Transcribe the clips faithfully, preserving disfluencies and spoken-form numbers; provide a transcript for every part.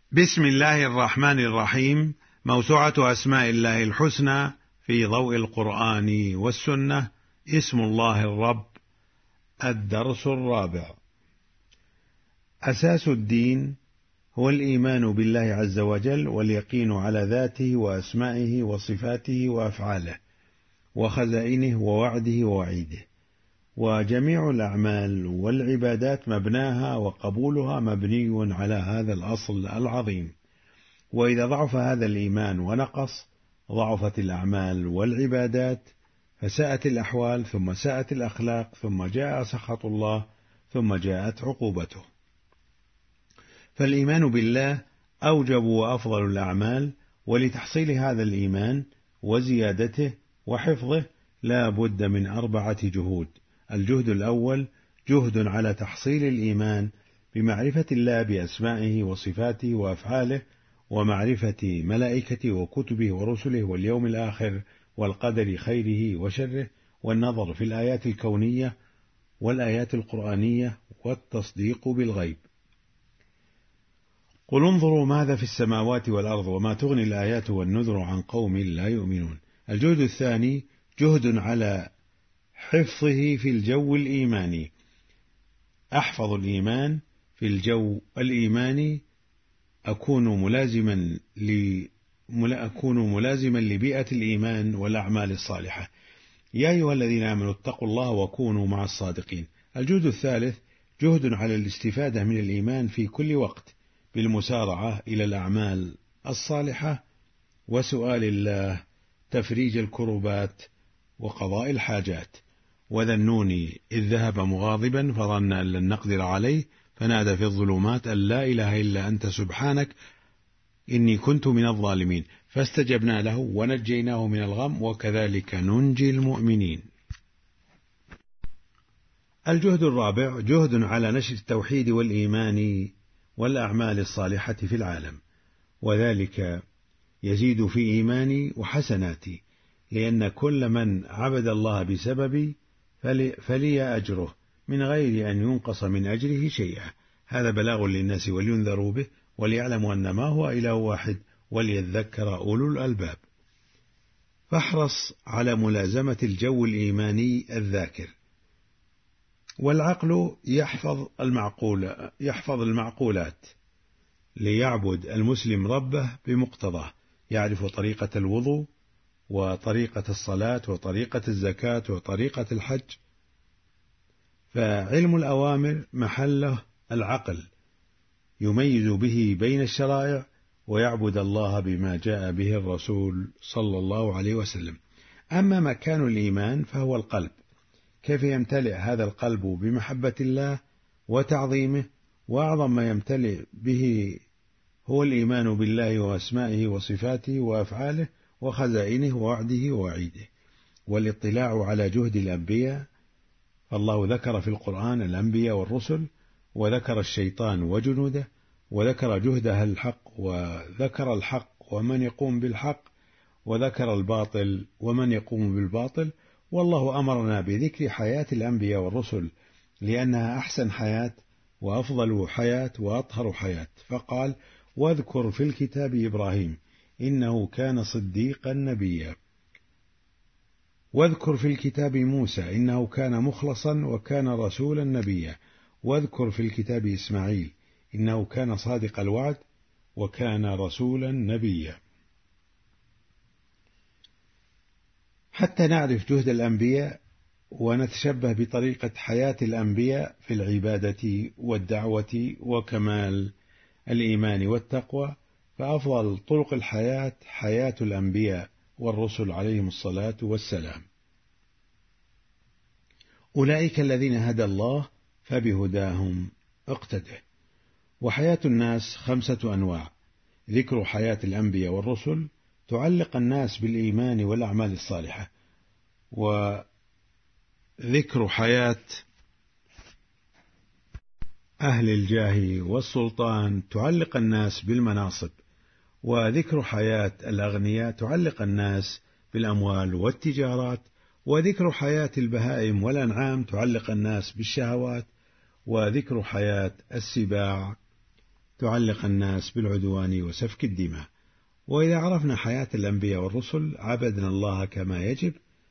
بسم الله الرحمن الرحيم. موسوعة أسماء الله الحسنى في ضوء القرآن والسنة. اسم الله الرب. الدرس الرابع. أساس الدين هو الإيمان بالله عز وجل واليقين على ذاته وأسمائه وصفاته وأفعاله وخزائنه ووعده ووعيده، وجميع الأعمال والعبادات مبناها وقبولها مبني على هذا الأصل العظيم. وإذا ضعف هذا الإيمان ونقص ضعفت الأعمال والعبادات، فساءت الأحوال ثم ساءت الأخلاق ثم جاء سخط الله ثم جاءت عقوبته. فالإيمان بالله أوجب وأفضل الأعمال، ولتحصيل هذا الإيمان وزيادته وحفظه لا بد من أربعة جهود. الجهد الأول جهد على تحصيل الإيمان بمعرفة الله بأسمائه وصفاته وأفعاله، ومعرفة ملائكته وكتبه ورسله واليوم الآخر والقدر خيره وشره، والنظر في الآيات الكونية والآيات القرآنية والتصديق بالغيب. قل انظروا ماذا في السماوات والأرض وما تغني الآيات والنذر عن قوم لا يؤمنون. الجهد الثاني جهد على حفظه في الجو الإيماني. أحفظ الإيمان في الجو الإيماني، أكون ملازما ل أكون ملازما لبيئة الإيمان والأعمال الصالحة. يا أيها الذين آمنوا اتقوا الله وكونوا مع الصادقين. الجهد الثالث جهد على الاستفادة من الإيمان في كل وقت بالمسارعة إلى الأعمال الصالحة وسؤال الله تفريج الكربات وقضاء الحاجات. وذا النون إذ ذهب مغاضبا فظن أن لن نقدر عليه فنادى في الظلمات أن لا إله إلا أنت سبحانك إني كنت من الظالمين، فاستجبنا له ونجيناه من الغم وكذلك ننجي المؤمنين. الجهد الرابع جهد على نشر التوحيد والإيمان والأعمال الصالحة في العالم، وذلك يزيد في إيماني وحسناتي، لأن كل من عبد الله بسببي فلي, فلي أجره من غير أن ينقص من أجره شيئا. هذا بلاغ للناس ولينذروا به وليعلموا أن ما هو إله واحد وليذكر أولو الألباب. فاحرص على ملازمة الجو الإيماني الذاكر. والعقل يحفظ المعقول يحفظ المعقولات ليعبد المسلم ربه بمقتضاه، يعرف طريقة الوضوء وطريقة الصلاة وطريقة الزكاة وطريقة الحج. فعلم الأوامر محله العقل يميز به بين الشرائع ويعبد الله بما جاء به الرسول صلى الله عليه وسلم. أما مكان الإيمان فهو القلب، كيف يمتلئ هذا القلب بمحبة الله وتعظيمه، وأعظم ما يمتلئ به هو الإيمان بالله وأسمائه وصفاته وأفعاله وخزائنه ووعده ووعيده. والاطلاع على جهد الأنبياء، فالله ذكر في القرآن الأنبياء والرسل، وذكر الشيطان وجنوده، وذكر جهده الحق، وذكر الحق ومن يقوم بالحق، وذكر الباطل ومن يقوم بالباطل. والله أمرنا بذكر حياة الأنبياء والرسل لأنها أحسن حياة وأفضل حياة وأطهر حياة، فقال: واذكر في الكتاب إبراهيم إنه كان صديقا نبيا، واذكر في الكتاب موسى إنه كان مخلصا وكان رسولا نبيا، واذكر في الكتاب إسماعيل إنه كان صادق الوعد وكان رسولا نبيا. حتى نعرف جهد الأنبياء ونتشبه بطريقة حياة الأنبياء في العبادة والدعوة وكمال الإيمان والتقوى، فأفضل طرق الحياة حياة الأنبياء والرسل عليهم الصلاة والسلام. أولئك الذين هدى الله فبهداهم اقتده. وحياة الناس خمسة أنواع: ذكر حياة الأنبياء والرسل تعلق الناس بالإيمان والأعمال الصالحة، وذكر حياة أهل الجاه والسلطان تعلق الناس بالمناصب، وذكر حياة الأغنياء تعلق الناس بالأموال والتجارات، وذكر حياة البهائم والأنعام تعلق الناس بالشهوات، وذكر حياة السباع تعلق الناس بالعدوان وسفك الدماء. وإذا عرفنا حياة الأنبياء والرسل عبدنا الله كما يجب،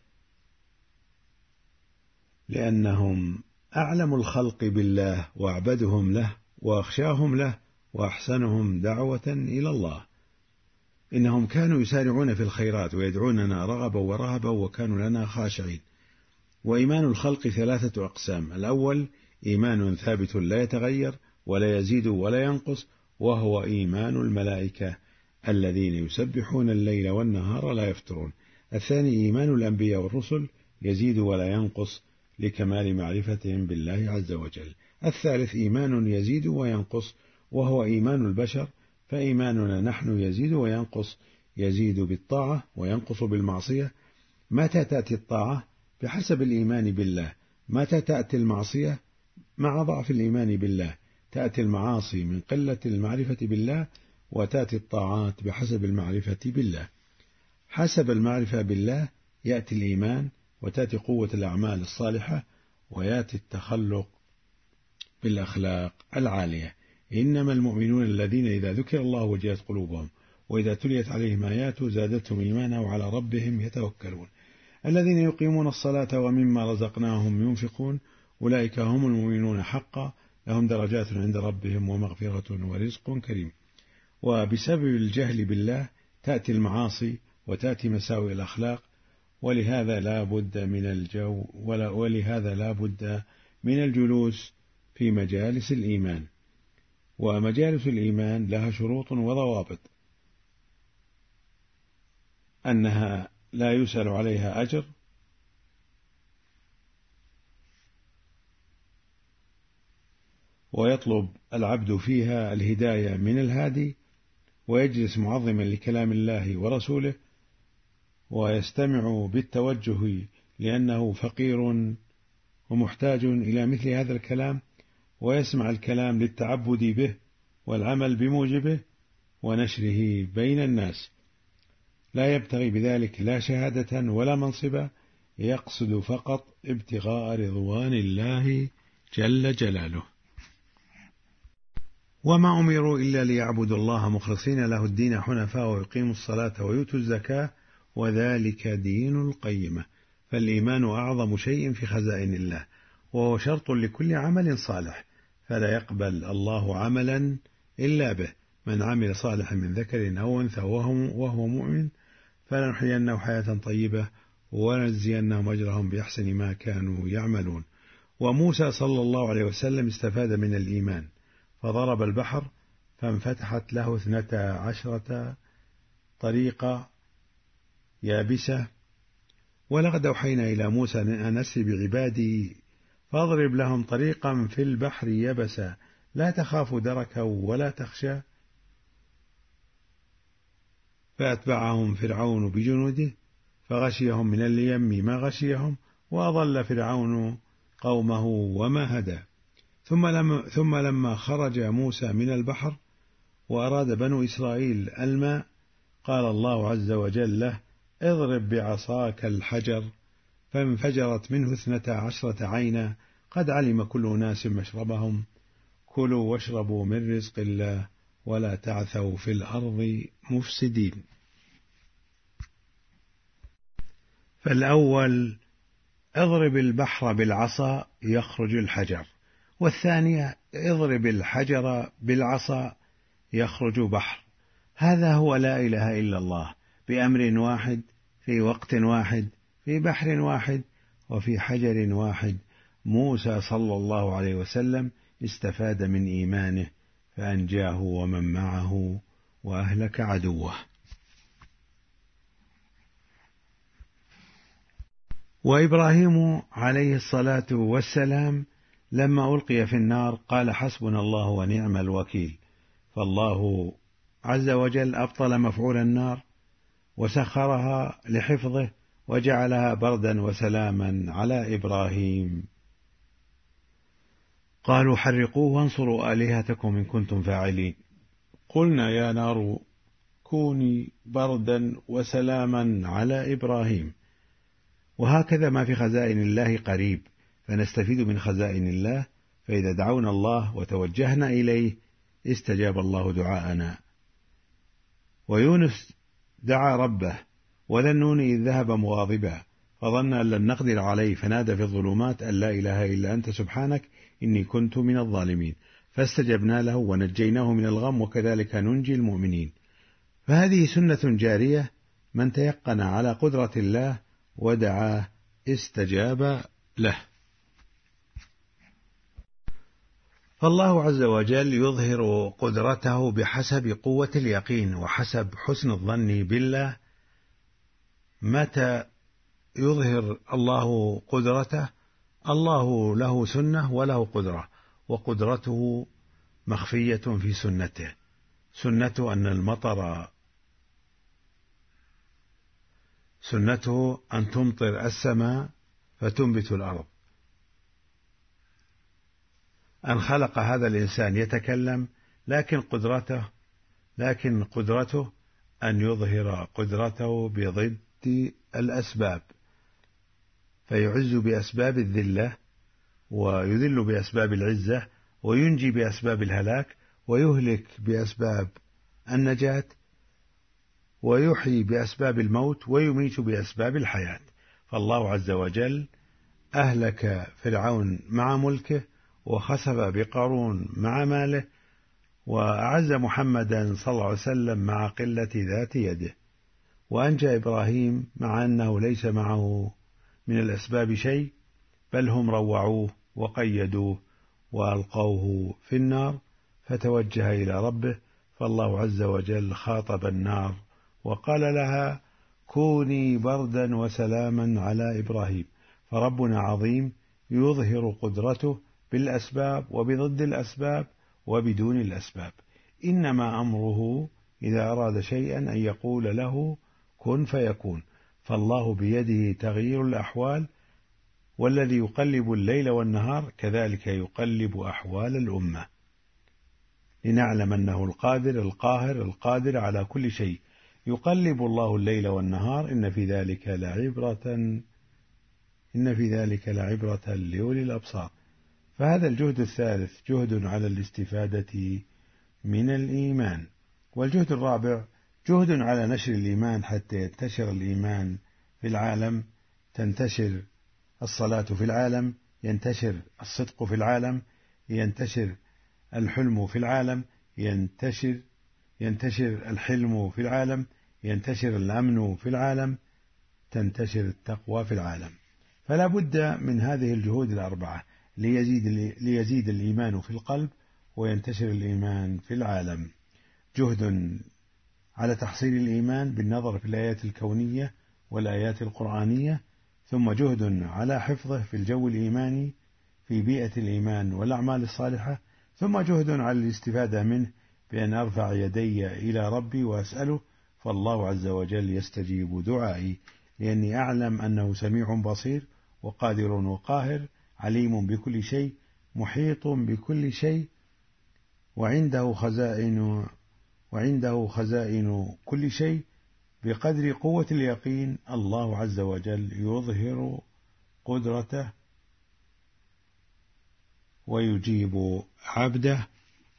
لأنهم أعلم الخلق بالله وأعبدهم له وأخشاهم له وأحسنهم دعوة إلى الله. إنهم كانوا يسارعون في الخيرات ويدعوننا رغبا ورهبا وكانوا لنا خاشعين. وإيمان الخلق ثلاثة أقسام: الأول إيمان ثابت لا يتغير ولا يزيد ولا ينقص، وهو إيمان الملائكة الذين يسبحون الليل والنهار لا يفترون. الثاني إيمان الأنبياء والرسل يزيد ولا ينقص لكمال معرفتهم بالله عز وجل. الثالث إيمان يزيد وينقص، وهو إيمان البشر، فإيماننا نحن يزيد وينقص، يزيد بالطاعة وينقص بالمعصية. متى تأتي الطاعة؟ بحسب الإيمان بالله. متى تأتي المعصية؟ مع ضعف الإيمان بالله. تأتي المعاصي من قلة المعرفة بالله، وتأتي الطاعات بحسب المعرفة بالله. حسب المعرفة بالله يأتي الإيمان، وتأتي قوة الأعمال الصالحة، ويأتي التخلق بالأخلاق العالية. إنما المؤمنون الذين إذا ذكر الله وجلت قلوبهم وإذا تليت عليهم آياته زادتهم إيمانا وعلى ربهم يتوكلون. الذين يقيمون الصلاة ومما رزقناهم ينفقون أولئك هم المؤمنون حقا، لهم درجات عند ربهم ومغفرة ورزق كريم. وبسبب الجهل بالله تأتي المعاصي وتأتي مساوئ الأخلاق، ولهذا لا بد من الجو ولا ولهذا لا بد من الجلوس في مجالس الإيمان. ومجالس الإيمان لها شروط وضوابط: أنها لا يسأل عليها أجر، ويطلب العبد فيها الهداية من الهادي، ويجلس معظما لكلام الله ورسوله، ويستمع بالتوجه لأنه فقير ومحتاج إلى مثل هذا الكلام، ويسمع الكلام للتعبد به والعمل بموجبه ونشره بين الناس. لا يبتغي بذلك لا شهادة ولا منصبا، يقصد فقط ابتغاء رضوان الله جل جلاله. وما أمروا إلا ليعبدوا الله مخلصين له الدين حنفاء ويقيموا الصلاة ويؤتوا الزكاة وذلك دين القيمة. فالإيمان أعظم شيء في خزائن الله، وهو شرط لكل عمل صالح، فلا يقبل الله عملا إلا به. من عمل صالحا من ذكر أو أنثى وهو مؤمن فلنحيينه حياة طيبة ونجزينهم أجرهم بأحسن ما كانوا يعملون. وموسى صلى الله عليه وسلم استفاد من الإيمان، فضرب البحر فانفتحت له اثنتا عشرة طريقة يابسة. ولقد أوحينا إلى موسى أن أسر بعبادي فاضرب لهم طريقا في البحر يبسا لا تخاف دركا ولا تخشى. فأتبعهم فرعون بجنوده فغشيهم من اليم ما غشيهم، وأضل فرعون قومه وما هدى. ثم لما, ثم لما خرج موسى من البحر وأراد بنو إسرائيل الماء قال الله عز وجل له: اضرب بعصاك الحجر فانفجرت منه اثنتا عشرة عينا قد علم كل أناس مشربهم كلوا واشربوا من رزق الله ولا تعثوا في الأرض مفسدين. فالأول اضرب البحر بالعصا يخرج الحجر، والثانية اضرب الحجر بالعصا يخرج بحر. هذا هو لا إله إلا الله، بأمر واحد في وقت واحد في بحر واحد وفي حجر واحد. موسى صلى الله عليه وسلم استفاد من إيمانه فأنجاه ومن معه وأهلك عدوه. وإبراهيم عليه الصلاة والسلام لما ألقي في النار قال: حسبنا الله ونعم الوكيل. فالله عز وجل أبطل مفعول النار وسخرها لحفظه وجعلها بردا وسلاما على إبراهيم. قالوا: حرقوه وانصروا آلهتكم إن كنتم فاعلين. قلنا: يا نار كوني بردا وسلاما على إبراهيم. وهكذا ما في خزائن الله قريب، فنستفيد من خزائن الله. فإذا دعونا الله وتوجهنا إليه استجاب الله دعاءنا. ويونس دعا ربه وذا النون إذ ذهب مغاضبا فظن أن لن نقدر عليه فنادى في الظلمات أن لا إله إلا أنت سبحانك إني كنت من الظالمين فاستجبنا له ونجيناه من الغم وكذلك ننجي المؤمنين. فهذه سنة جارية، من تيقن على قدرة الله ودعاه استجاب له. فالله عز وجل يظهر قدرته بحسب قوة اليقين وحسب حسن الظن بالله. متى يظهر الله قدرته؟ الله له سنة وله قدرة، وقدرته مخفية في سنته. سنته أن المطر سنته أن تمطر السماء فتنبت الأرض. أن خلق هذا الإنسان يتكلم، لكن قدرته لكن قدرته أن يظهر قدرته بضد الأسباب، فيعز بأسباب الذلة ويذل بأسباب العزة وينجي بأسباب الهلاك ويهلك بأسباب النجاة ويحيي بأسباب الموت ويميت بأسباب الحياة. فالله عز وجل أهلك فرعون مع ملكه وخسف بقارون مع ماله، وأعز محمدا صلى الله عليه وسلم مع قلة ذات يده، وأنجى إبراهيم مع أنه ليس معه من الأسباب شيء، بل هم روعوه وقيدوه وألقوه في النار فتوجه إلى ربه. فالله عز وجل خاطب النار وقال لها كوني بردا وسلاما على إبراهيم. فربنا عظيم يظهر قدرته بالأسباب وبضد الأسباب وبدون الأسباب. إنما أمره إذا أراد شيئا أن يقول له كن فيكون. فالله بيده تغيير الأحوال، والذي يقلب الليل والنهار كذلك يقلب أحوال الأمة، لنعلم أنه القادر القاهر القادر على كل شيء. يقلب الله الليل والنهار إن في ذلك لعبرة إن في ذلك لعبرة لأولي الأبصار. فهذا الجهد الثالث جهد على الاستفادة من الإيمان. والجهد الرابع جهد على نشر الإيمان حتى ينتشر الإيمان في العالم، تنتشر الصلاة في العالم، ينتشر الصدق في العالم، ينتشر الحلم في العالم، ينتشر ينتشر الحلم في العالم، ينتشر الأمن في العالم، تنتشر التقوى في العالم. فلا بد من هذه الجهود الأربعة ليزيد, ليزيد الإيمان في القلب وينتشر الإيمان في العالم. جهد على تحصيل الإيمان بالنظر في الآيات الكونية والآيات القرآنية، ثم جهد على حفظه في الجو الإيماني في بيئة الإيمان والأعمال الصالحة، ثم جهد على الاستفادة منه بأن أرفع يدي إلى ربي وأسأله، فالله عز وجل يستجيب دعائي، لأني أعلم أنه سميع بصير وقادر وقاهر عليم بكل شيء محيط بكل شيء، وعنده خزائن وعنده خزائن كل شيء. بقدر قوة اليقين الله عز وجل يظهر قدرته ويجيب عبده.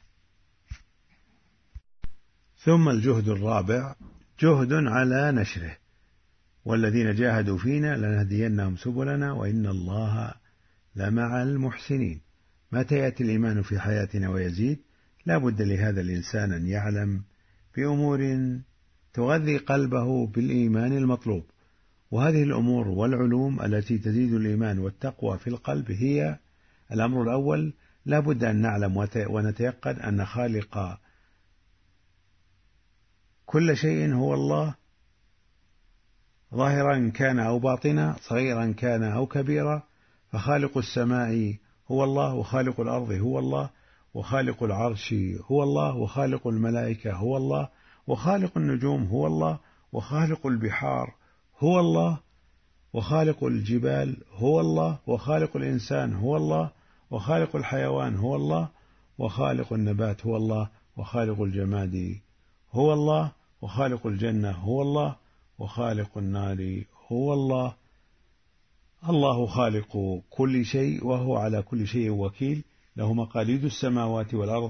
ثم الجهد الرابع جهد على نشره، والذين جاهدوا فينا لنهدينهم سبلنا وإن الله لمع المحسنين. متى يأتي الإيمان في حياتنا ويزيد؟ لا بد لهذا الإنسان أن يعلم بأمور تغذي قلبه بالإيمان المطلوب، وهذه الأمور والعلوم التي تزيد الإيمان والتقوى في القلب هي: الأمر الأول، لا بد أن نعلم ونتيقن أن خالق كل شيء هو الله، ظاهرا كان أو باطنا، صغيرا كان أو كبيرا. فخالق السماء هو الله، وخالق الأرض هو الله، وخالق العرش هو الله، وخالق الملائكة هو الله، وخالق النجوم هو الله، وخالق البحار هو الله، وخالق الجبال هو الله، وخالق الإنسان هو الله، وخالق الحيوان هو الله، وخالق النبات هو الله، وخالق الجماد هو الله، وخالق الجنة هو الله، وخالق النار هو الله. الله خالق كل شيء وهو على كل شيء وكيل، له مقاليد السماوات والأرض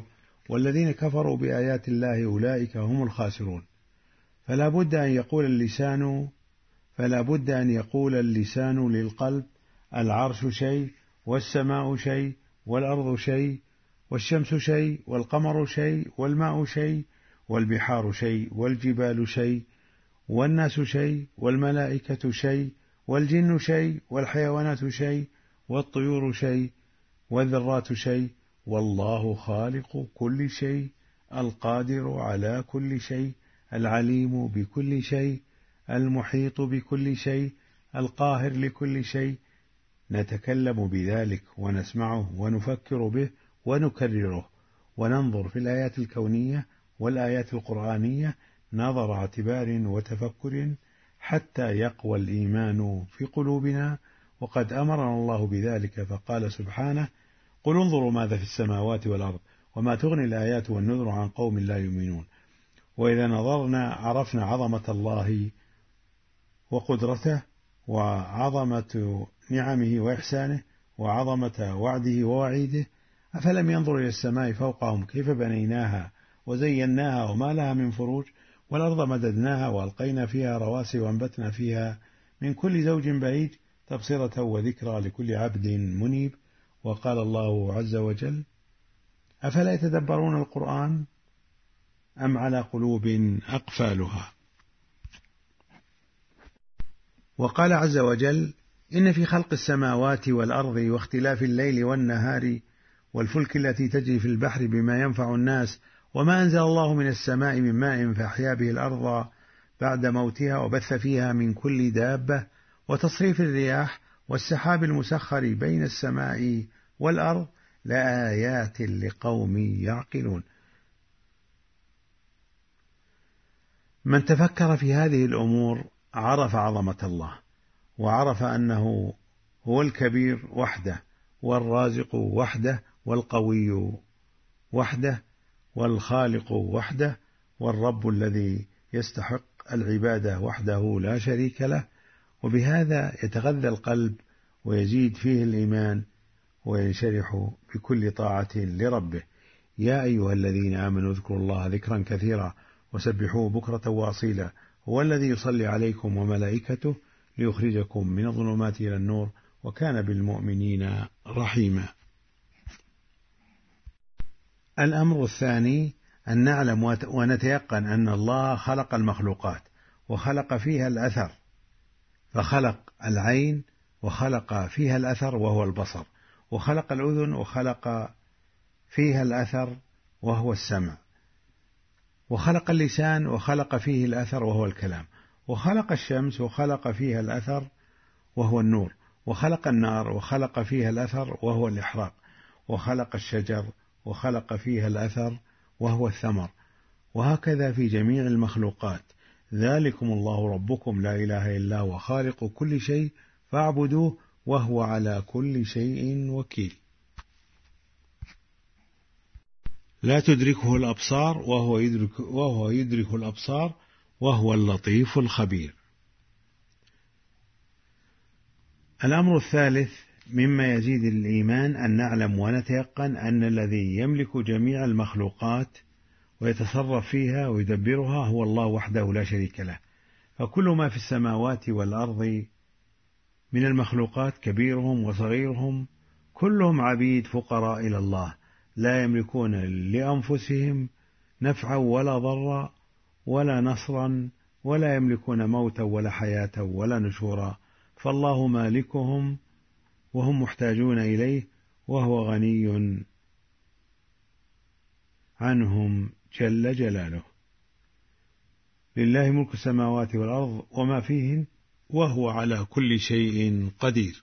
والذين كفروا بآيات الله أولئك هم الخاسرون. فلا بد أن يقول اللسان فلا بد أن يقول اللسان للقلب: العرش شيء، والسماء شيء، والأرض شيء، والشمس شيء، والقمر شيء، والماء شيء، والبحار شيء، والجبال شيء، والناس شيء، والملائكة شيء، والجن شيء، والحيوانات شيء، والطيور شيء، والذرات شيء، والله خالق كل شيء، القادر على كل شيء، العليم بكل شيء، المحيط بكل شيء، القاهر لكل شيء. نتكلم بذلك ونسمعه ونفكر به ونكرره، وننظر في الآيات الكونية والآيات القرآنية نظر اعتبار وتفكر حتى يقوى الإيمان في قلوبنا. وقد أمرنا الله بذلك فقال سبحانه: قل انظروا ماذا في السماوات والأرض وما تغني الآيات والنذر عن قوم لا يؤمنون. وإذا نظرنا عرفنا عظمة الله وقدرته وعظمة نعمه وإحسانه وعظمة وعده ووعيده. أفلم ينظروا إلى السماء فوقهم كيف بنيناها وزيناها وما لها من فروج، والأرض مددناها وألقينا فيها رواسي وأنبتنا فيها من كل زوج بهيج تبصرة وذكرى لكل عبد منيب. وقال الله عز وجل: أفلا يتدبرون القرآن أم على قلوب أقفالها. وقال عز وجل: إن في خلق السماوات والأرض واختلاف الليل والنهار والفلك التي تجري في البحر بما ينفع الناس وما أنزل الله من السماء من ماء فأحيا به الأرض بعد موتها وبث فيها من كل دابة وتصريف الرياح والسحاب المسخر بين السماء والأرض لآيات لقوم يعقلون. من تفكر في هذه الأمور عرف عظمة الله، وعرف أنه هو الكبير وحده، والرازق وحده، والقوي وحده، والخالق وحده، والرب الذي يستحق العبادة وحده لا شريك له. وبهذا يتغذى القلب ويزيد فيه الإيمان وينشرح بكل طاعة لربه. يا أيها الذين آمنوا اذكروا الله ذكرا كثيرا وسبحوه بكرة وأصيلا، هو الذي يصلي عليكم وملائكته ليخرجكم من الظلمات إلى النور وكان بالمؤمنين رحيما. الأمر الثاني أن نعلم ونتيقن أن الله خلق المخلوقات وخلق فيها الأثر، فخلق العين وخلق فيها الأثر وهو البصر، وخلق الأذن وخلق فيها الأثر وهو السمع، وخلق اللسان وخلق فيه الأثر وهو الكلام، وخلق الشمس وخلق فيها الأثر وهو النور، وخلق النار وخلق فيها الأثر وهو الإحراق، وخلق الشجر وخلق فيها الأثر وهو الثمر، وهكذا في جميع المخلوقات. ذلكم الله ربكم لا إله إلا هو خالق كل شيء فاعبدوه وهو على كل شيء وكيل. لا تدركه الأبصار وهو يدرك, وهو يدرك الأبصار وهو اللطيف الخبير. الأمر الثالث مما يزيد الإيمان أن نعلم ونتيقن أن الذي يملك جميع المخلوقات ويتصرف فيها ويدبرها هو الله وحده لا شريك له. فكل ما في السماوات والأرض من المخلوقات كبيرهم وصغيرهم كلهم عبيد فقراء إلى الله، لا يملكون لأنفسهم نفعا ولا ضرا ولا نصرا، ولا يملكون موتا ولا حياة ولا نشورا، فالله مالكهم وهم محتاجون إليه وهو غني عنهم جل جلاله. لله ملك السماوات والأرض وما فيهن وهو على كل شيء قدير.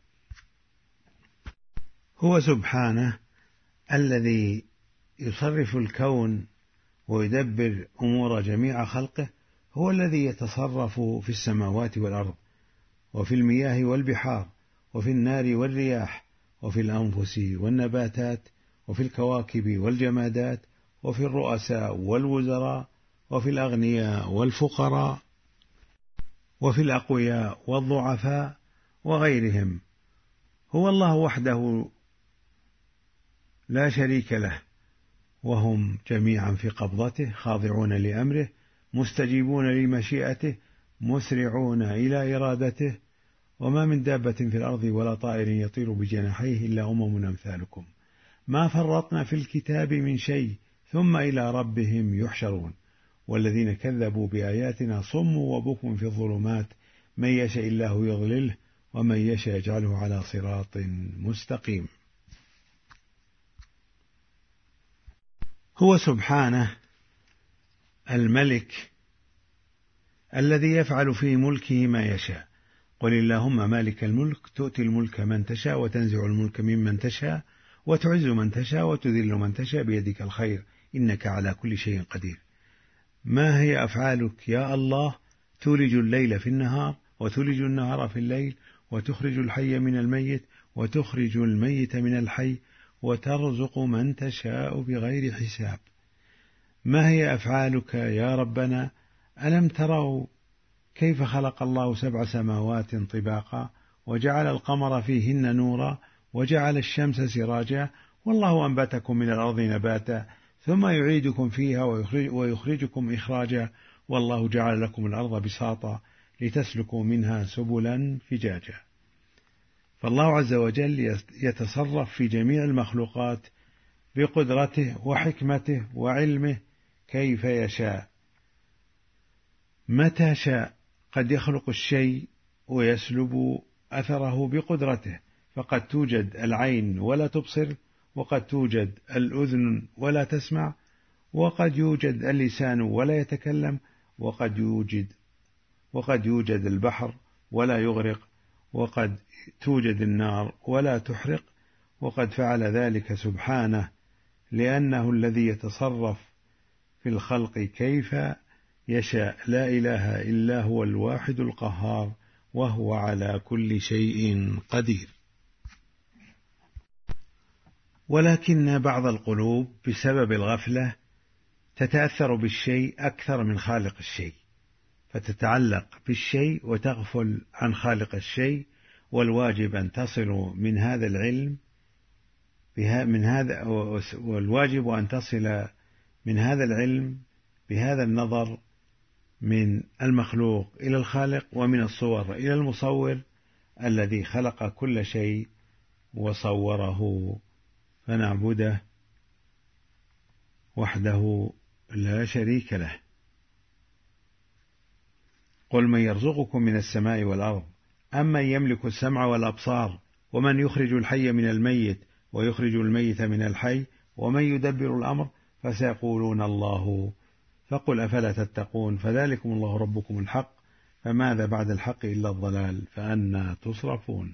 هو سبحانه الذي يصرف الكون ويدبر أمور جميع خلقه، هو الذي يتصرف في السماوات والأرض وفي المياه والبحار وفي النار والرياح وفي الأنفس والنباتات وفي الكواكب والجمادات وفي الرؤساء والوزراء وفي الأغنياء والفقراء وفي الأقوياء والضعفاء وغيرهم. هو الله وحده لا شريك له، وهم جميعا في قبضته خاضعون لأمره مستجيبون لمشيئته مسرعون إلى إرادته. وما من دابة في الأرض ولا طائر يطير بجناحيه إلا أمم أمثالكم ما فرطنا في الكتاب من شيء ثم إلى ربهم يحشرون. والذين كذبوا بآياتنا صم وبكم في الظلمات من يشاء الله يضلله ومن يشاء يجعله على صراط مستقيم. هو سبحانه الملك الذي يفعل في ملكه ما يشاء. قل اللهم مالك الملك تؤتي الملك من تشاء وتنزع الملك ممن تشاء وتعز من تشاء وتذل من تشاء بيدك الخير إنك على كل شيء قدير. ما هي أفعالك يا الله؟ تولج الليل في النهار وتولج النهار في الليل وتخرج الحي من الميت وتخرج الميت من الحي وترزق من تشاء بغير حساب. ما هي أفعالك يا ربنا؟ ألم تروا كيف خلق الله سبع سماوات طباقا وجعل القمر فيهن نورا وجعل الشمس سراجا والله أنبتكم من الأرض نباتا ثم يعيدكم فيها ويخرج ويخرجكم إخراجا والله جعل لكم الأرض بساطا لتسلكوا منها سبلا فجاجا. فالله عز وجل يتصرف في جميع المخلوقات بقدرته وحكمته وعلمه كيف يشاء متى شاء. قد يخلق الشيء ويسلب أثره بقدرته، فقد توجد العين ولا تبصر، وقد توجد الأذن ولا تسمع، وقد يوجد اللسان ولا يتكلم، وقد يوجد وقد يوجد البحر ولا يغرق، وقد توجد النار ولا تحرق. وقد فعل ذلك سبحانه لأنه الذي يتصرف في الخلق كيف يشاء، لا إله إلا هو الواحد القهار وهو على كل شيء قدير. ولكن بعض القلوب بسبب الغفلة تتأثر بالشيء أكثر من خالق الشيء، فتتعلق بالشيء وتغفل عن خالق الشيء. والواجب أن تصل من هذا العلم من هذا والواجب أن تصل من هذا العلم بهذا النظر من المخلوق إلى الخالق، ومن الصور إلى المصور الذي خلق كل شيء وصوره، فنعبده وحده لا شريك له. قل من يرزقكم من السماء والأرض أمن يملك السمع والأبصار ومن يخرج الحي من الميت ويخرج الميت من الحي ومن يدبر الأمر فسيقولون الله فقل أفلا تتقون فذلكم الله ربكم الحق فماذا بعد الحق إلا الضلال فأنى تصرفون.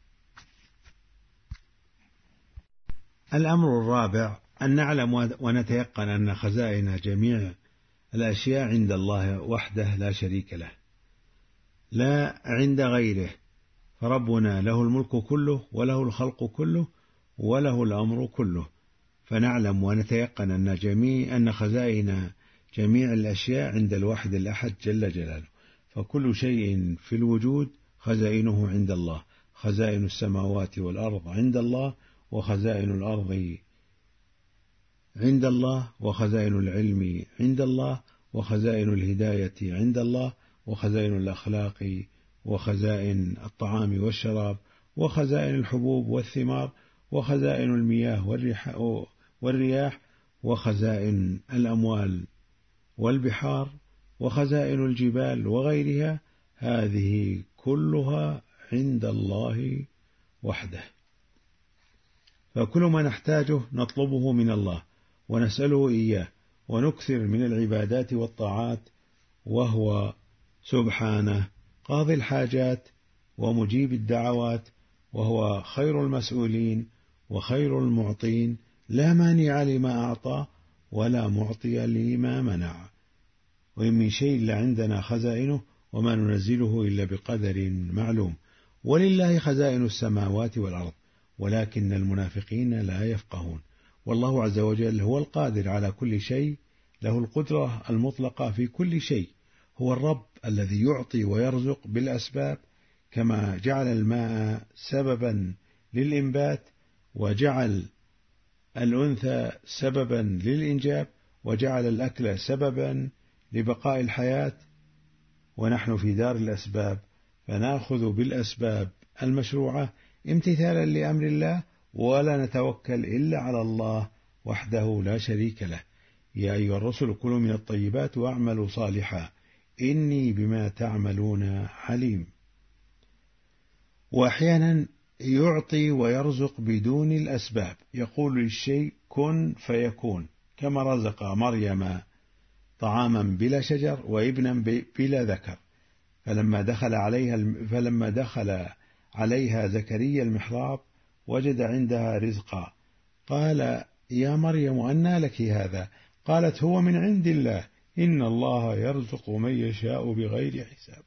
الأمر الرابع أن نعلم ونتيقن أن خزائن جميع الأشياء عند الله وحده لا شريك له لا عند غيره، فربنا له الملك كله وله الخلق كله وله الأمر كله. فنعلم ونتيقن أن جميع أن خزائن جميع الأشياء عند الواحد الأحد جل جلاله، فكل شيء في الوجود خزائنه عند الله، خزائن السماوات والأرض عند الله، وخزائن الأرض عند الله، وخزائن العلم عند الله، وخزائن الهداية عند الله، وخزائن الأخلاق، وخزائن الطعام والشراب، وخزائن الحبوب والثمار، وخزائن المياه والرياح، وخزائن الأموال والبحار، وخزائن الجبال وغيرها، هذه كلها عند الله وحده. فكل ما نحتاجه نطلبه من الله ونسأله إياه ونكثر من العبادات والطاعات، وهو سبحانه قاضي الحاجات ومجيب الدعوات، وهو خير المسؤولين وخير المعطين، لا مانع لما أعطى ولا معطي لما منع. وإن من شيء إلا عندنا خزائنه وما ننزله إلا بقدر معلوم. ولله خزائن السماوات والأرض ولكن المنافقين لا يفقهون. والله عز وجل هو القادر على كل شيء، له القدرة المطلقة في كل شيء، هو الرب الذي يعطي ويرزق بالأسباب، كما جعل الماء سببا للإنبات وجعل الأنثى سببا للإنجاب، وجعل الأكل سببا لبقاء الحياة، ونحن في دار الأسباب، فنأخذ بالأسباب المشروعة امتثالا لأمر الله، ولا نتوكل إلا على الله وحده لا شريك له. يا أيها الرسل كلوا من الطيبات واعملوا صالحا إني بما تعملون عليم. وأحيانا يعطي ويرزق بدون الأسباب، يقول للشيء كن فيكون، كما رزق مريم طعاما بلا شجر وابنا بلا ذكر. فلما دخل عليها فلما دخل عليها زكريا المحراب وجد عندها رزقا، قال يا مريم أنى لك هذا؟ قالت هو من عند الله إن الله يرزق من يشاء بغير حساب.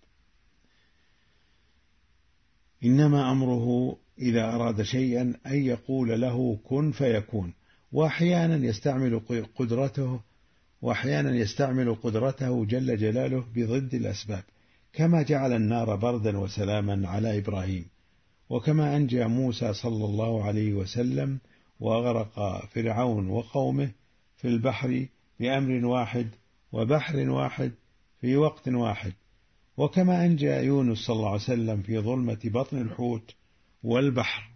إنما أمره إذا أراد شيئا أن يقول له كن فيكون. وأحيانا يستعمل قدرته وأحيانا يستعمل قدرته جل جلاله بضد الأسباب، كما جعل النار بردا وسلاما على إبراهيم، وكما أنجى موسى صلى الله عليه وسلم وأغرق فرعون وقومه في البحر بأمر واحد وبحر واحد في وقت واحد، وكما أنجى يونس صلى الله عليه وسلم في ظلمة بطن الحوت والبحر.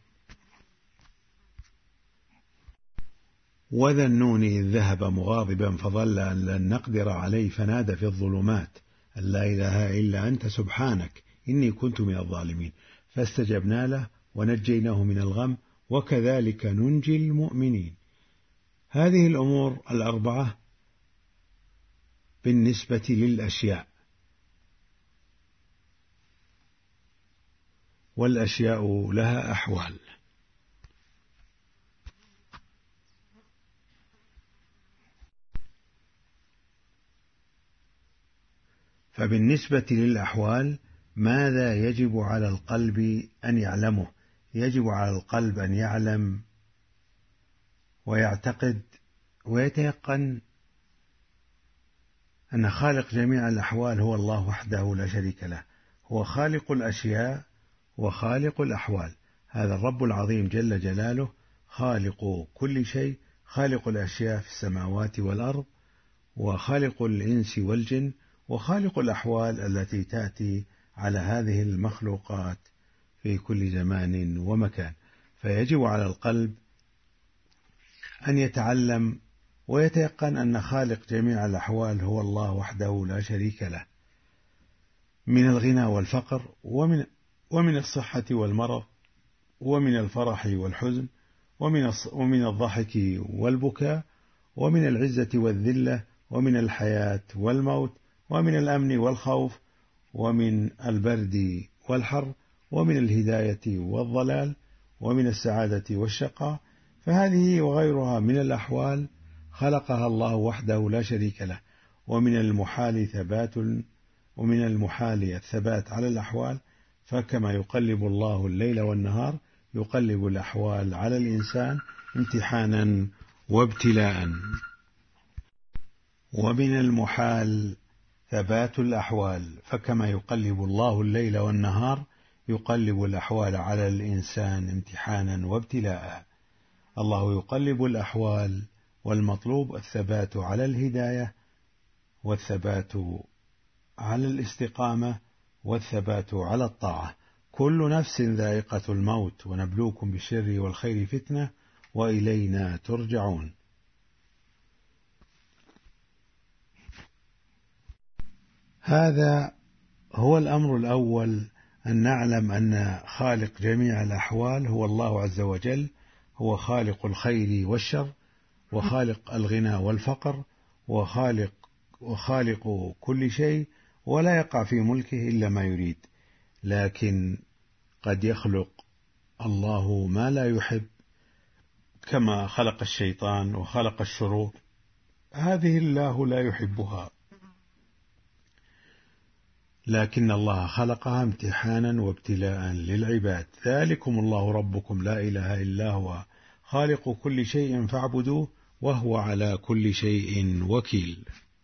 وذا النون إذ ذهب مغاضبا فظل أن لن نقدر عليه فنادى في الظلمات أن لا إله إلا أنت سبحانك إني كنت من الظالمين فاستجبنا له ونجيناه من الغم وكذلك ننجي المؤمنين. هذه الأمور الأربعة بالنسبة للأشياء، والأشياء لها أحوال. فبالنسبة للأحوال ماذا يجب على القلب أن يعلمه؟ يجب على القلب أن يعلم ويعتقد ويتيقن أن خالق جميع الأحوال هو الله وحده لا شريك له، هو خالق الأشياء وخالق الأحوال. هذا الرب العظيم جل جلاله خالق كل شيء، خالق الأشياء في السماوات والأرض، وخالق الإنس والجن، وخالق الأحوال التي تأتي على هذه المخلوقات في كل زمان ومكان. فيجب على القلب أن يتعلم ويتيقن أن خالق جميع الأحوال هو الله وحده لا شريك له، من الغنى والفقر، ومن ومن الصحة والمرض، ومن الفرح والحزن، ومن ومن الضحك والبكاء، ومن العزة والذلة، ومن الحياة والموت، ومن الأمن والخوف، ومن البرد والحر، ومن الهداية والضلال، ومن السعادة والشقاء. فهذه وغيرها من الأحوال خلقها الله وحده لا شريك له. ومن المحال ثبات ومن المحال الثبات على الأحوال، فكما يقلب الله الليل والنهار يقلب الأحوال على الإنسان امتحانا وابتلاء. ومن المحال ثبات الأحوال، فكما يقلب الله الليل والنهار يقلب الأحوال على الإنسان امتحانا وابتلاء. الله يقلب الأحوال، والمطلوب الثبات على الهداية، والثبات على الاستقامة، والثبات على الطاعة. كل نفس ذائقة الموت، ونبلوكم بالشر والخير فتنة وإلينا ترجعون. هذا هو الأمر الأول، أن نعلم أن خالق جميع الأحوال هو الله عز وجل، هو خالق الخير والشر، وخالق الغنى والفقر، وخالق وخالق كل شيء، ولا يقع في ملكه إلا ما يريد. لكن قد يخلق الله ما لا يحب، كما خلق الشيطان وخلق الشرور، هذه الله لا يحبها، لكن الله خلقها امتحانا وابتلاء للعباد. ذلكم الله ربكم لا إله إلا هو خالق كل شيء فاعبدوه وهو على كل شيء وكيل.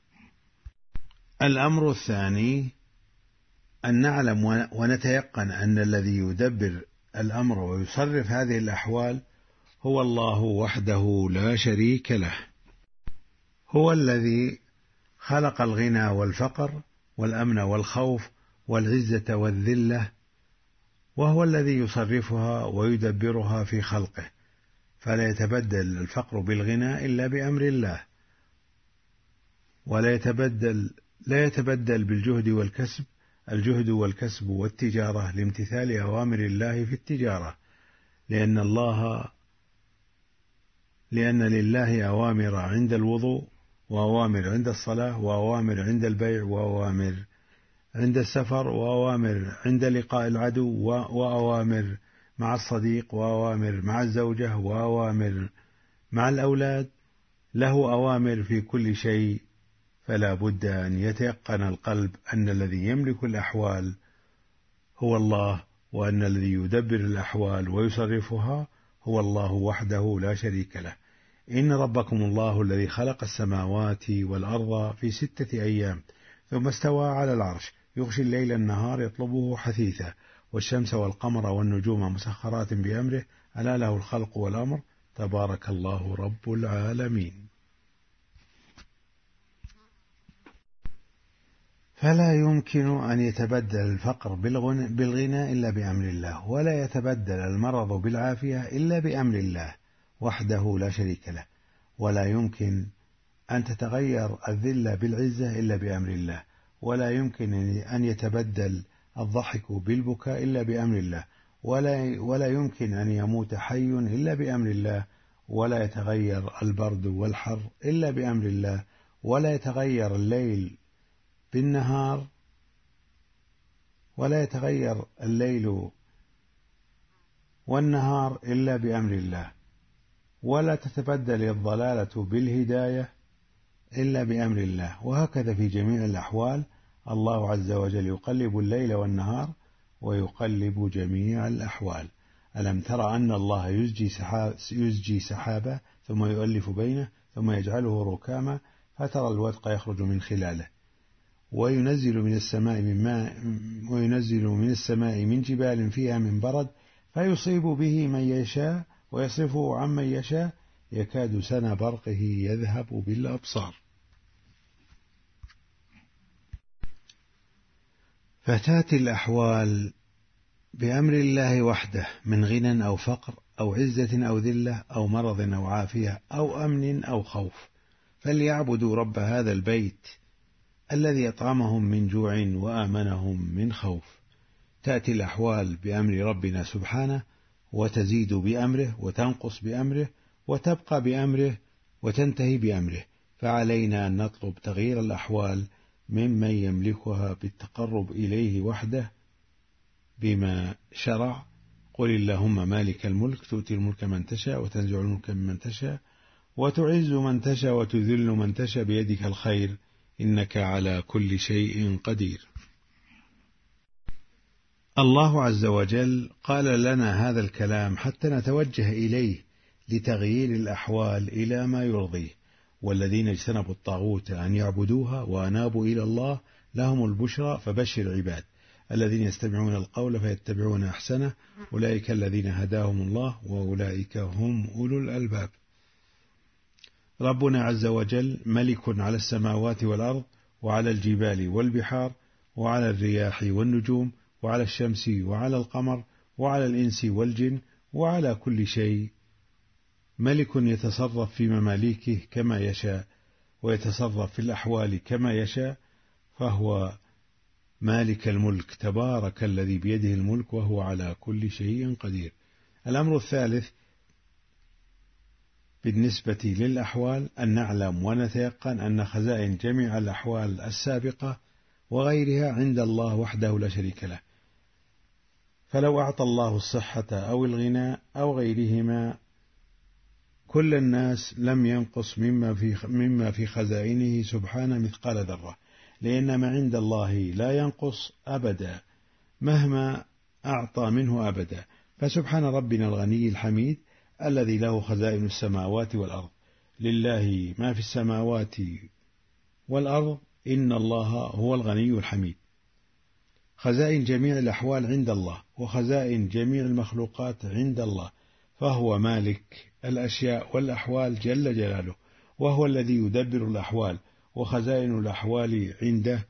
الأمر الثاني أن نعلم ونتيقن أن الذي يدبر الأمر ويصرف هذه الأحوال هو الله وحده لا شريك له. هو الذي خلق الغنى والفقر والأمن والخوف والعزة والذلة، وهو الذي يصرفها ويدبرها في خلقه، فلا يتبدل الفقر بالغنى إلا بأمر الله، ولا يتبدل لا يتبدل بالجهد والكسب الجهد والكسب والتجارة لامتثال أوامر الله في التجارة، لأن الله لأن لله أوامر عند الوضوء، وأوامر عند الصلاة، وأوامر عند البيع، وأوامر عند السفر، وأوامر عند لقاء العدو، وأوامر مع الصديق، وأوامر مع الزوجة، وأوامر مع الأولاد. له أوامر في كل شيء، فلا بد أن يتيقن القلب أن الذي يملك الأحوال هو الله، وأن الذي يدبر الأحوال ويصرفها هو الله وحده لا شريك له. إن ربكم الله الذي خلق السماوات والأرض في ستة أيام ثم استوى على العرش يغشي الليل النهار يطلبه حثيثا، والشمس والقمر والنجوم مسخرات بأمره، ألا له الخلق والأمر، تبارك الله رب العالمين. فلا يمكن أن يتبدل الفقر بالغنى إلا بأمر الله، ولا يتبدل المرض بالعافية إلا بأمر الله وحده لا شريك له، ولا يمكن أن تتغير الذلة بالعزة إلا بأمر الله، ولا يمكن أن يتبدل الضحك بالبكاء إلا بأمر الله، ولا, ولا يمكن أن يموت حي إلا بأمر الله، ولا يتغير البرد والحر إلا بأمر الله، ولا يتغير الليل بالنهار ولا يتغير الليل والنهار إلا بأمر الله، ولا تتبدل الضلالة بالهداية إلا بأمر الله. وهكذا في جميع الأحوال الله عز وجل يقلب الليل والنهار ويقلب جميع الأحوال. ألم ترى أن الله يزجي, سحاب يزجي سحابة ثم يؤلف بينه ثم يجعله ركاما فترى الودق يخرج من خلاله، وينزل من السماء من ماء وينزل من السماء من جبال فيها من برد فيصيب به من يشاء ويصرفه عن من يشاء يكاد سنا برقه يذهب بالأبصار. فتأتي الأحوال بأمر الله وحده من غنى أو فقر أو عزة أو ذلة أو مرض أو عافية أو أمن أو خوف، فليعبدوا رب هذا البيت الذي أطعمهم من جوع وآمنهم من خوف. تأتي الأحوال بأمر ربنا سبحانه، وتزيد بأمره، وتنقص بأمره، وتبقى بأمره، وتنتهي بأمره، فعلينا أن نطلب تغيير الأحوال ممن يملكها بالتقرب إليه وحده بما شرع. قل اللهم مالك الملك تؤتي الملك من تشاء وتنزع الملك ممن تشاء وتعز من تشاء وتذل من تشاء بيدك الخير إنك على كل شيء قدير. الله عز وجل قال لنا هذا الكلام حتى نتوجه إليه لتغيير الأحوال إلى ما يرضيه، والذين اجتنبوا الطاغوت أن يعبدوها وأنابوا إلى الله لهم البشرى فبشر عباد الذين يستمعون القول فيتبعون أحسنه أولئك الذين هداهم الله وأولئك هم أولو الألباب. ربنا عز وجل ملك على السماوات والأرض وعلى الجبال والبحار وعلى الرياح والنجوم وعلى الشمس وعلى القمر وعلى الإنس والجن وعلى كل شيء، ملك يتصرف في مماليكه كما يشاء ويتصرف في الأحوال كما يشاء، فهو مالك الملك تبارك الذي بيده الملك وهو على كل شيء قدير. الأمر الثالث بالنسبة للأحوال أن نعلم ونتيقن أن خزائن جميع الأحوال السابقة وغيرها عند الله وحده لا شريك له، فلو أعطى الله الصحة أو الغنى أو غيرهما كل الناس لم ينقص مما في مما في خزائنه سبحانه مثقال ذرة، لأن ما عند الله لا ينقص أبدا مهما أعطى منه أبدا. فسبحان ربنا الغني الحميد الذي له خزائن السماوات والأرض، لله ما في السماوات والأرض إن الله هو الغني الحميد. خزائن جميع الأحوال عند الله وخزائن جميع المخلوقات عند الله، فهو مالك الأشياء والأحوال جل جلاله، وهو الذي يدبر الأحوال، وخزائن الأحوال عنده.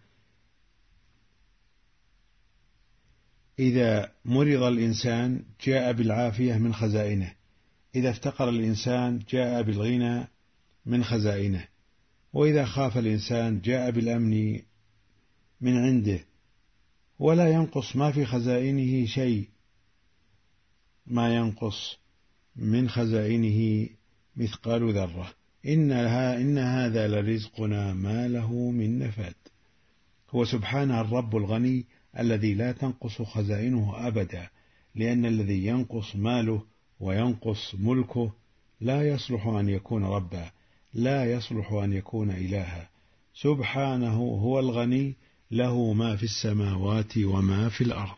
إذا مرض الإنسان جاء بالعافية من خزائنه، إذا افتقر الإنسان جاء بالغنى من خزائنه، وإذا خاف الإنسان جاء بالأمن من عنده، ولا ينقص ما في خزائنه شيء، ما ينقص من خزائنه مثقال ذرة. إنها إن هذا لرزقنا ما له من نفاد. هو سبحانه الرب الغني الذي لا تنقص خزائنه أبدا، لأن الذي ينقص ماله وينقص ملكه لا يصلح أن يكون ربا، لا يصلح أن يكون إلها. سبحانه هو الغني، له ما في السماوات وما في الأرض.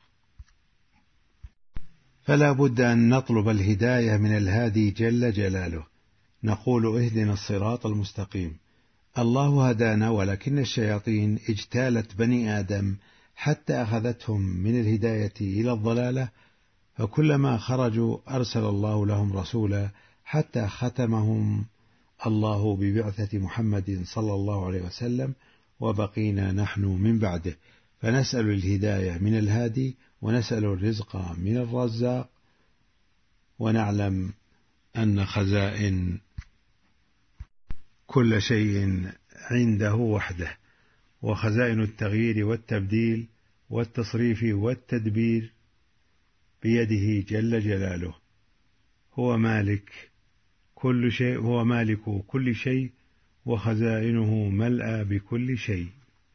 فلا بد أن نطلب الهداية من الهادي جل جلاله. نقول اهدنا الصراط المستقيم. الله هدانا، ولكن الشياطين اجتالت بني آدم حتى أخذتهم من الهداية إلى الضلالة، فكلما خرجوا أرسل الله لهم رسولا حتى ختمهم الله ببعثة محمد صلى الله عليه وسلم، وبقينا نحن من بعده. فنسأل الهداية من الهادي، ونسأل الرزق من الرزاق، ونعلم أن خزائن كل شيء عنده وحده، وخزائن التغيير والتبديل والتصريف والتدبير بيده جل جلاله. هو مالك كل شيء، هو مالك كل شيء، وخزائنه ملأى بكل شيء.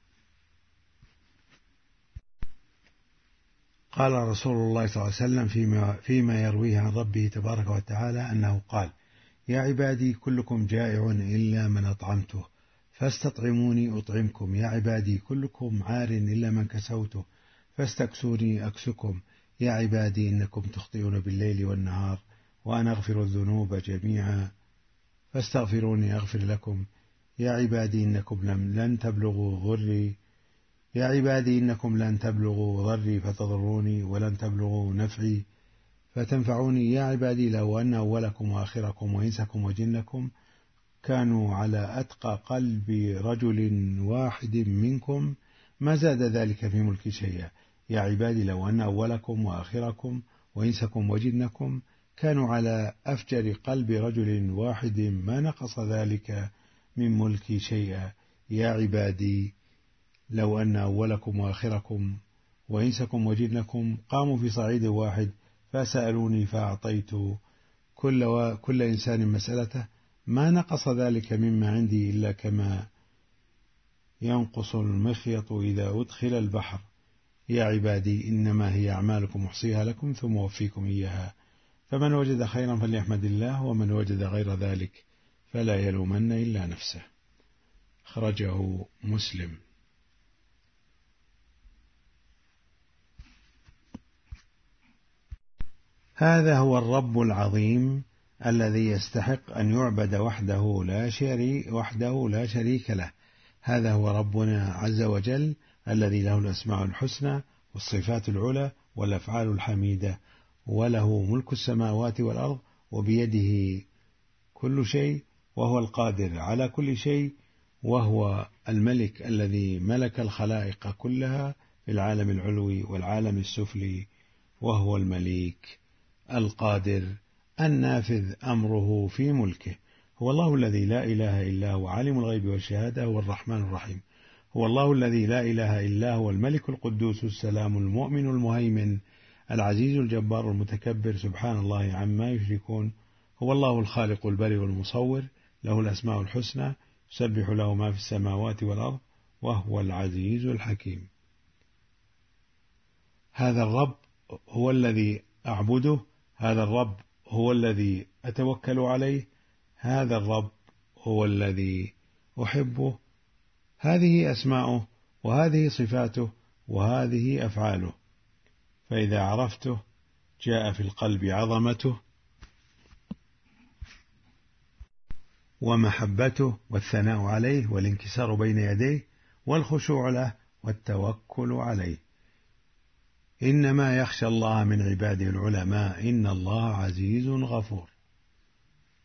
قال رسول الله صلى الله عليه وسلم فيما, فيما يرويه عن ربه تبارك وتعالى أنه قال: يا عبادي كلكم جائع إلا من أطعمته فاستطعموني أطعمكم، يا عبادي كلكم عار إلا من كسوته فاستكسوني أكسكم، يا عبادي إنكم تخطئون بالليل والنهار وأنا أغفر الذنوب جميعا فاستغفروني أغفر لكم، يا عبادي إنكم لن تبلغوا ضري يا عبادي إنكم لن تبلغوا ضري فتضروني، ولن تبلغوا نفعي فتنفعوني، يا عبادي لو أن أولكم وآخركم وإنسكم وجنكم كانوا على أتقى قلب رجل واحد منكم ما زاد ذلك في ملك شيئا، يا عبادي لو أن أولكم وآخركم وإنسكم وجنكم كانوا على أفجر قلب رجل واحد ما نقص ذلك من ملك شيئا، يا عبادي لو أن أولكم وآخركم وإنسكم وجنكم قاموا في صعيد واحد فسألوني فأعطيت كل, و... كل إنسان مسألته ما نقص ذلك مما عندي إلا كما ينقص المخيط إذا أدخل البحر، يا عبادي إنما هي أعمالكم أحصيها لكم ثم أوفيكم إياها، فمن وجد خيرا فليحمد الله، ومن وجد غير ذلك فلا يلومن إلا نفسه. خرجه مسلم. هذا هو الرب العظيم الذي يستحق أن يعبد وحده لا شريك وحده لا شريك له. هذا هو ربنا عز وجل الذي له الأسماء الحسنى والصفات العلى والأفعال الحميدة، وله ملك السماوات والأرض، وبيده كل شيء، وهو القادر على كل شيء، وهو الملك الذي ملك الخلائق كلها في العالم العلوي والعالم السفلي، وهو المليك القادر النافذ أمره في ملكه. هو الله الذي لا إله إلا هو عالم الغيب والشهادة، هو الرحمن الرحيم. هو الله الذي لا إله إلا هو الملك القدوس السلام المؤمن المهيمن العزيز الجبار المتكبر، سبحان الله عما يشركون. هو الله الخالق البارئ والمصور، له الأسماء الحسنى، يسبح له ما في السماوات والأرض، وهو العزيز الحكيم. هذا الرب هو الذي أعبده، هذا الرب هو الذي أتوكل عليه، هذا الرب هو الذي أحبه. هذه أسماؤه، وهذه صفاته، وهذه أفعاله. فإذا عرفته جاء في القلب عظمته ومحبته والثناء عليه والانكسار بين يديه والخشوع له والتوكل عليه. إنما يخشى الله من عباده العلماء، إن الله عزيز غفور.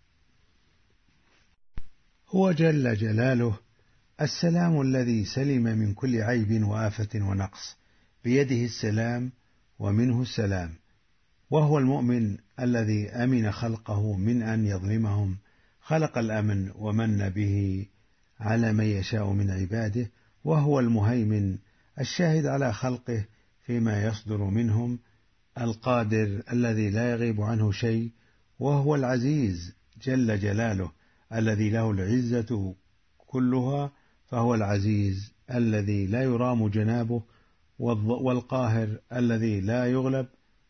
هو جل جلاله السلام الذي سلم من كل عيب وآفة ونقص، بيده السلام ومنه السلام، وهو المؤمن الذي أمن خلقه من أن يظلمهم، خلق الأمن ومن به على من يشاء من عباده، وهو المهيمن الشاهد على خلقه فيما يصدر منهم، القادر الذي لا يغيب عنه شيء، وهو العزيز جل جلاله الذي له العزة كلها، فهو العزيز الذي لا يرام جنابه، والقاهر الذي لا يغلب،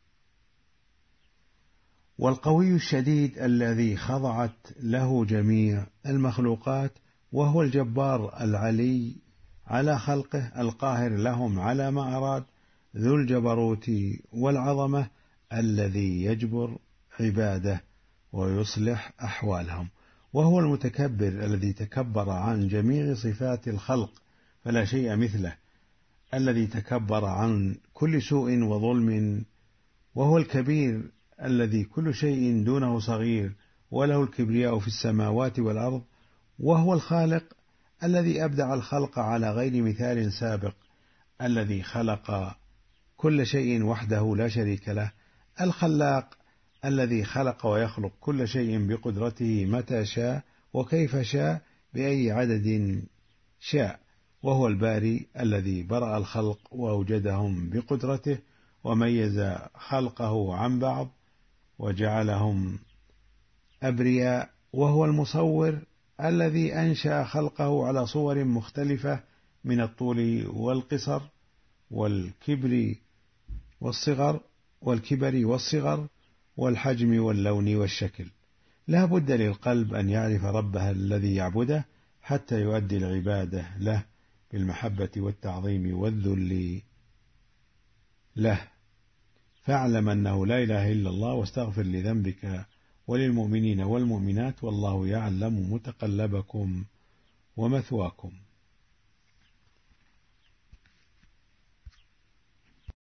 والقوي الشديد الذي خضعت له جميع المخلوقات، وهو الجبار العلي على خلقه، القاهر لهم على ما أراد، ذو الجبروت والعظمة الذي يجبر عباده ويصلح أحوالهم، وهو المتكبر الذي تكبر عن جميع صفات الخلق فلا شيء مثله، الذي تكبر عن كل سوء وظلم، وهو الكبير الذي كل شيء دونه صغير، وله الكبرياء في السماوات والأرض، وهو الخالق الذي أبدع الخلق على غير مثال سابق، الذي خلق كل شيء وحده لا شريك له، الخلاق الذي خلق ويخلق كل شيء بقدرته متى شاء وكيف شاء بأي عدد شاء، وهو الباري الذي برأ الخلق وأوجدهم بقدرته وميز خلقه عن بعض وجعلهم أبرياء، وهو المصور الذي أنشأ خلقه على صور مختلفة من الطول والقصر والكبر والصغر والكبر والصغر والحجم واللون والشكل. لا بد للقلب أن يعرف ربه الذي يعبده حتى يؤدي العبادة له بالمحبة والتعظيم والذل له. فاعلم أنه لا إله إلا الله، واستغفر لذنبك وللمؤمنين والمؤمنات، والله يعلم متقلبكم ومثواكم.